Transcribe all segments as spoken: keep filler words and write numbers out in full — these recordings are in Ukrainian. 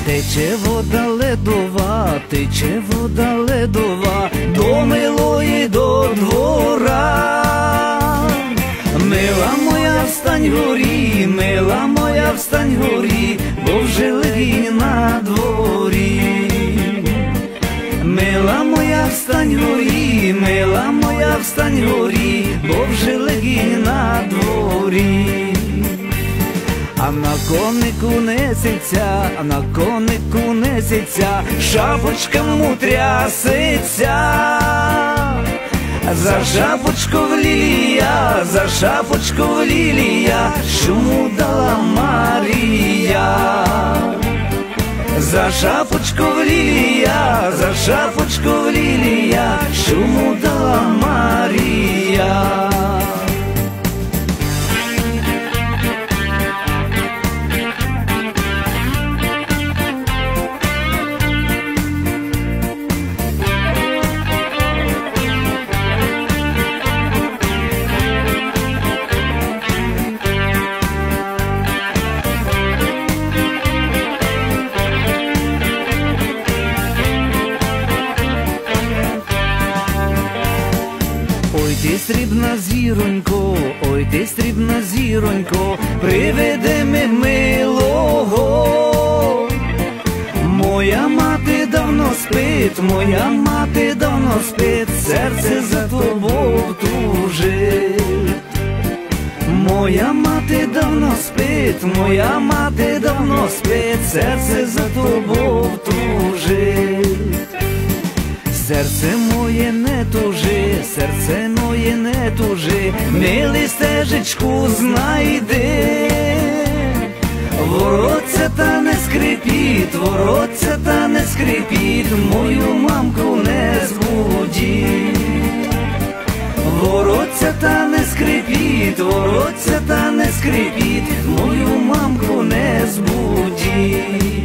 Тече вода ледова, тече вода ледова, до милої до двора. Мила моя, встань горі, мила моя, встань горі, бо вже легінь на дворі. Мила моя, встань горі, мила моя, встань горі, бо вже легінь на дворі. А на конику несеться, а на конику несеться, шапочка му трясеться. За шапочку лілія, за шапочку лілія, що му дала Марія. За шапочку лілія, за шапочку лілія, що му дала Марія. Ой ти срібна зіронько, ой ти срібна зіронько, приведи ми милого. Моя мати давно спить, моя мати давно спить, серце за тобою тужить. Моя мати давно спить, моя мати давно спить, серце за тобою тужить. Серце моє не тужи, серце моє не тужи, милий стежечку знайди. Воротця та не скрипіть, воротця та не скрипіть, мою мамку не збудіть. Воротця та не скрипіть, воротця та не скрипіть, мою мамку не збудіть.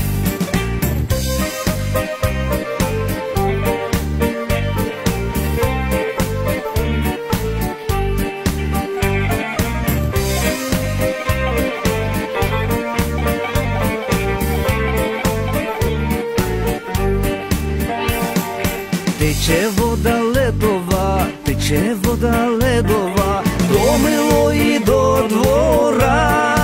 Тече вода ледова, тече вода ледова, до милої до двора.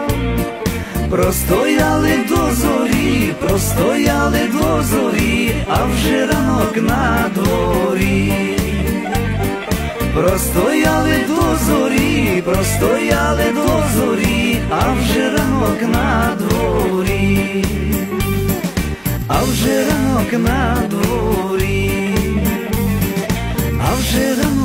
Простояли до зорі, простояли до зорі, а вже ранок на дворі. Простояли до зорі, простояли до зорі, а вже ранок на дворі. А вже ранок на дворі, а вже ранок